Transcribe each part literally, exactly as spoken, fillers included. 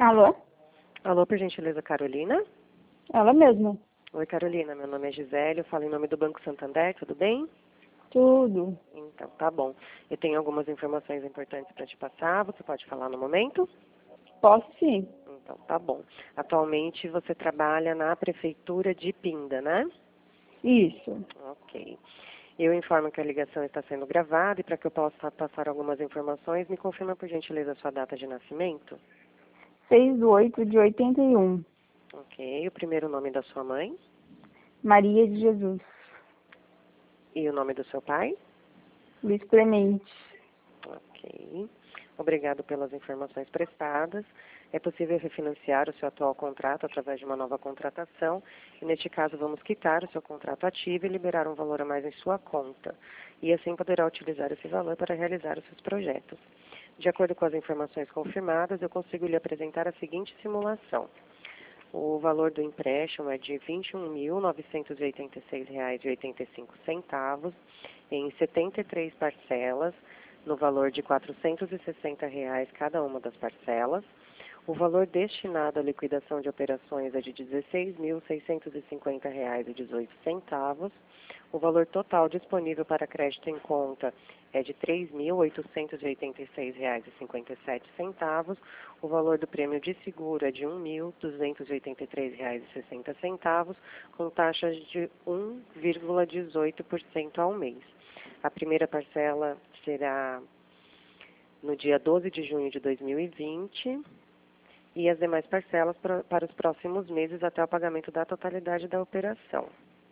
Alô? Alô, por gentileza, Carolina? Ela mesma. Oi, Carolina, meu nome é Gisele, eu falo em nome do Banco Santander, tudo bem? Tudo. Então, tá bom. Eu tenho algumas informações importantes para te passar, você pode falar no momento? Posso sim. Então, tá bom. Atualmente você trabalha na Prefeitura de Pinda, né? Isso. Ok. Eu informo que a ligação está sendo gravada e para que eu possa passar algumas informações, me confirma por gentileza a sua data de nascimento? seis do oito de oitenta e um. Ok. O primeiro nome da sua mãe? Maria de Jesus. E o nome do seu pai? Luiz Clemente. Ok. Obrigado pelas informações prestadas. É possível refinanciar o seu atual contrato através de uma nova contratação e, neste caso, vamos quitar o seu contrato ativo e liberar um valor a mais em sua conta. E assim poderá utilizar esse valor para realizar os seus projetos. De acordo com as informações confirmadas, eu consigo lhe apresentar a seguinte simulação. O valor do empréstimo é de vinte e um mil, novecentos e oitenta e seis reais e oitenta e cinco centavos em setenta e três parcelas, no valor de quatrocentos e sessenta reais cada uma das parcelas. O valor destinado à liquidação de operações é de dezesseis mil, seiscentos e cinquenta reais e dezoito centavos. O valor total disponível para crédito em conta é de três mil, oitocentos e oitenta e seis reais e cinquenta e sete centavos. O valor do prêmio de seguro é de um mil, duzentos e oitenta e três reais e sessenta centavos, com taxas de um vírgula dezoito por cento ao mês. A primeira parcela será no dia doze de junho de dois mil e vinte e as demais parcelas pra, para os próximos meses até o pagamento da totalidade da operação.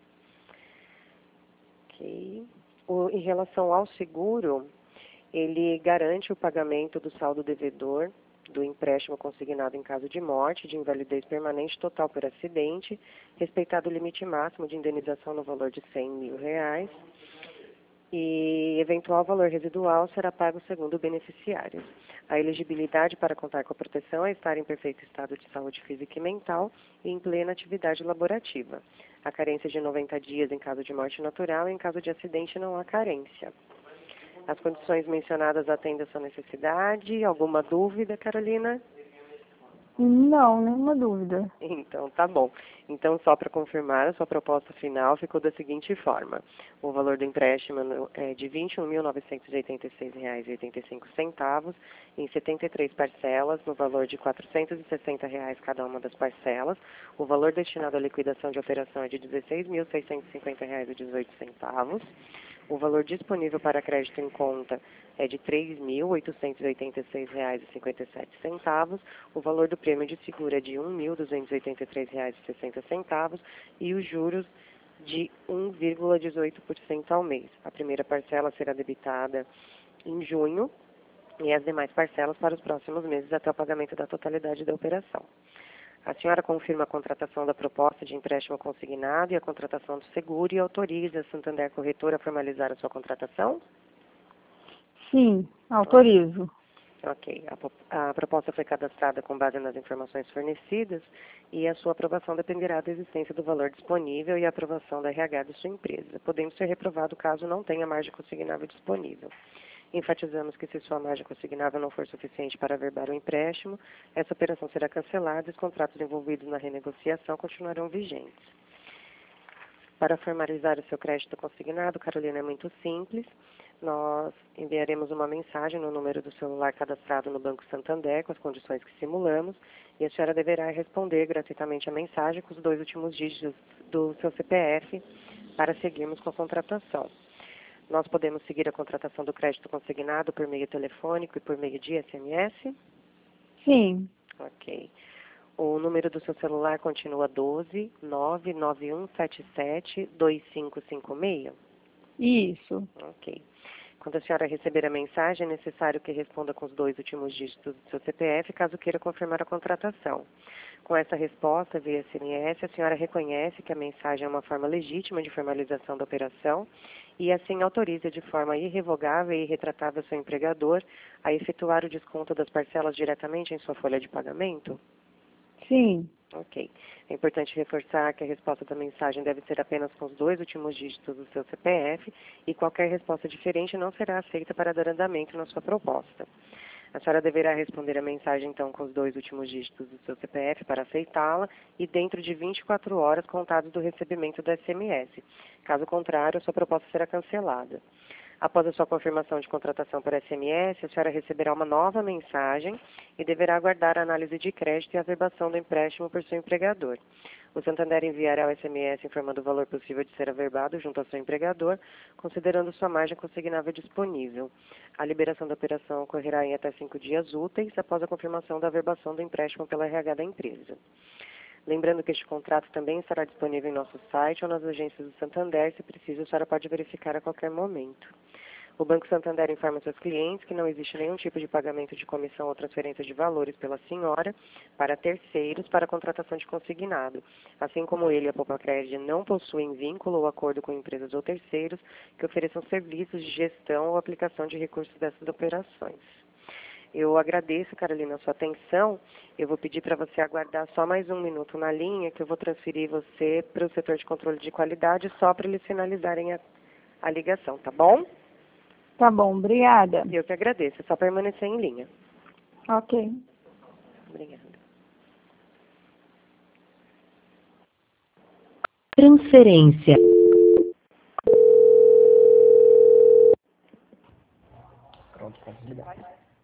Okay. O, em relação ao seguro, ele garante o pagamento do saldo devedor do empréstimo consignado em caso de morte, de invalidez permanente total por acidente, respeitado o limite máximo de indenização no valor de cem mil reais, e eventual valor residual será pago segundo o beneficiário. A elegibilidade para contar com a proteção é estar em perfeito estado de saúde física e mental e em plena atividade laborativa. A carência de noventa dias em caso de morte natural e em caso de acidente não há carência. As condições mencionadas atendem a sua necessidade? Alguma dúvida, Carolina? Não, nenhuma dúvida. Então, tá bom. Então, só para confirmar, a sua proposta final ficou da seguinte forma. O valor do empréstimo é de vinte e um mil, novecentos e oitenta e seis reais e oitenta e cinco centavos em setenta e três parcelas, no valor de quatrocentos e sessenta reais cada uma das parcelas. O valor destinado à liquidação de operação é de dezesseis mil, seiscentos e cinquenta reais e dezoito centavos. O valor disponível para crédito em conta é de três mil, oitocentos e oitenta e seis reais e cinquenta e sete centavos. O valor do prêmio de seguro é de um mil, duzentos e oitenta e três reais e sessenta centavos e os juros de um vírgula dezoito por cento ao mês. A primeira parcela será debitada em junho e as demais parcelas para os próximos meses até o pagamento da totalidade da operação. A senhora confirma a contratação da proposta de empréstimo consignado e a contratação do seguro e autoriza a Santander Corretora a formalizar a sua contratação? Sim, autorizo. Ok. A, a proposta foi cadastrada com base nas informações fornecidas e a sua aprovação dependerá da existência do valor disponível e a aprovação da R H de sua empresa, podendo ser reprovado caso não tenha margem consignável disponível. Enfatizamos que se sua margem consignável não for suficiente para averbar o empréstimo, essa operação será cancelada e os contratos envolvidos na renegociação continuarão vigentes. Para formalizar o seu crédito consignado, Carolina, é muito simples. Nós enviaremos uma mensagem no número do celular cadastrado no Banco Santander com as condições que simulamos e a senhora deverá responder gratuitamente a mensagem com os dois últimos dígitos do seu C P F para seguirmos com a contratação. Nós podemos seguir a contratação do crédito consignado por meio telefônico e por meio de S M S? Sim. Ok. O número do seu celular continua doze, nove nove um sete sete, dois cinco cinco seis? Isso. Ok. Quando a senhora receber a mensagem, é necessário que responda com os dois últimos dígitos do seu C P F, caso queira confirmar a contratação. Com essa resposta via S M S, a senhora reconhece que a mensagem é uma forma legítima de formalização da operação e assim autoriza de forma irrevogável e irretratável seu empregador a efetuar o desconto das parcelas diretamente em sua folha de pagamento? Sim. Ok. É importante reforçar que a resposta da mensagem deve ser apenas com os dois últimos dígitos do seu C P F e qualquer resposta diferente não será aceita para dar andamento na sua proposta. A senhora deverá responder a mensagem, então, com os dois últimos dígitos do seu C P F para aceitá-la e dentro de vinte e quatro horas contados do recebimento do S M S. Caso contrário, a sua proposta será cancelada. Após a sua confirmação de contratação por S M S, a senhora receberá uma nova mensagem e deverá aguardar a análise de crédito e a averbação do empréstimo por seu empregador. O Santander enviará o S M S informando o valor possível de ser averbado junto ao seu empregador, considerando sua margem consignável disponível. A liberação da operação ocorrerá em até cinco dias úteis após a confirmação da averbação do empréstimo pela R H da empresa. Lembrando que este contrato também estará disponível em nosso site ou nas agências do Santander. Se preciso, a senhora pode verificar a qualquer momento. O Banco Santander informa seus clientes que não existe nenhum tipo de pagamento de comissão ou transferência de valores pela senhora para terceiros para a contratação de consignado. Assim como ele e a Poupacred não possuem vínculo ou acordo com empresas ou terceiros que ofereçam serviços de gestão ou aplicação de recursos dessas operações. Eu agradeço, Carolina, a sua atenção. Eu vou pedir para você aguardar só mais um minuto na linha, que eu vou transferir você para o setor de controle de qualidade, só para eles finalizarem a, a ligação, tá bom? Tá bom, obrigada. Eu que agradeço, é só permanecer em linha. Ok. Obrigada. Transferência. Pronto, pode ligar.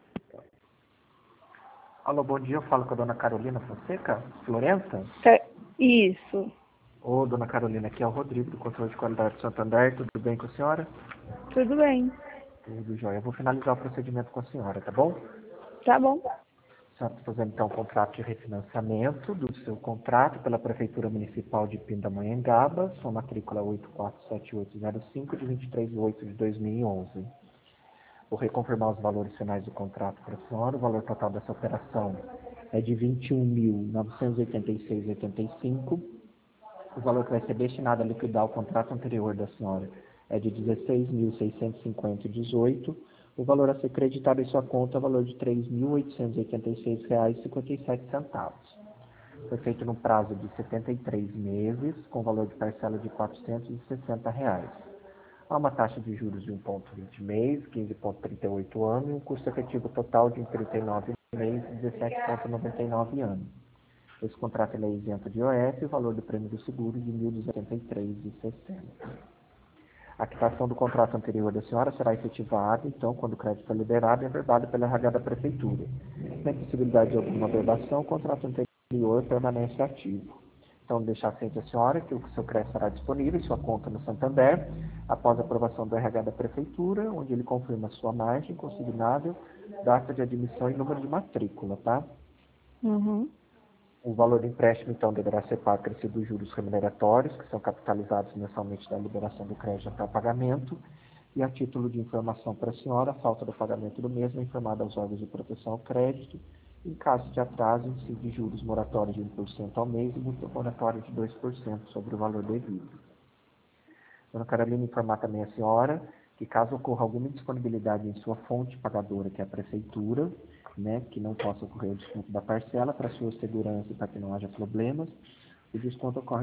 Alô, bom dia, eu falo com a dona Carolina Fonseca, Florença. Tá- Isso. Ô, dona Carolina, aqui é o Rodrigo, do Controle de Qualidade do Santander, tudo bem com a senhora? Tudo bem. Tudo jóia. Eu vou finalizar o procedimento com a senhora, tá bom? Tá bom. A senhora está fazendo, então, um contrato de refinanciamento do seu contrato pela Prefeitura Municipal de Pindamonhangaba, sua matrícula oito quatro sete oito zero cinco, de vinte e três de oito de dois mil e onze. Vou reconfirmar os valores finais do contrato para a senhora. O valor total dessa operação é de vinte e um mil novecentos e oitenta e seis vírgula oitenta e cinco. O valor que vai ser destinado a liquidar o contrato anterior da senhora é de dezesseis mil seiscentos e cinquenta vírgula dezoito. O valor a ser creditado em sua conta é o valor de três mil oitocentos e oitenta e seis reais e cinquenta e sete centavos. Foi feito no prazo de setenta e três meses, com valor de parcela de quatrocentos e sessenta reais. Há uma taxa de juros de um vírgula vinte mês, quinze vírgula trinta e oito ano e um custo efetivo total de trinta e nove mês e dezessete vírgula noventa e nove ano. Esse contrato ele é isento de I O F e o valor do prêmio do seguro de mil duzentos e oitenta e três reais e sessenta centavos. A quitação do contrato anterior da senhora será efetivada, então, quando o crédito for liberado e averbado pela R H da Prefeitura. Sem possibilidade de alguma averbação, o contrato anterior permanece ativo. Então, deixar ciente a senhora que o seu crédito estará disponível em sua conta no Santander, após a aprovação do R H da Prefeitura, onde ele confirma sua margem consignável, data de admissão e número de matrícula, tá? Uhum. O valor do empréstimo, então, deverá ser pago acrescido dos juros remuneratórios, que são capitalizados mensalmente da liberação do crédito até o pagamento, e a título de informação para a senhora, a falta do pagamento do mesmo é informada aos órgãos de proteção ao crédito. Em caso de atraso, incide juros moratórios de um por cento ao mês e multa moratória de dois por cento sobre o valor devido. Dona Carolina, informar também a senhora que caso ocorra alguma indisponibilidade em sua fonte pagadora, que é a Prefeitura, né, que não possa ocorrer o desconto da parcela, para sua segurança e para que não haja problemas, o desconto ocorre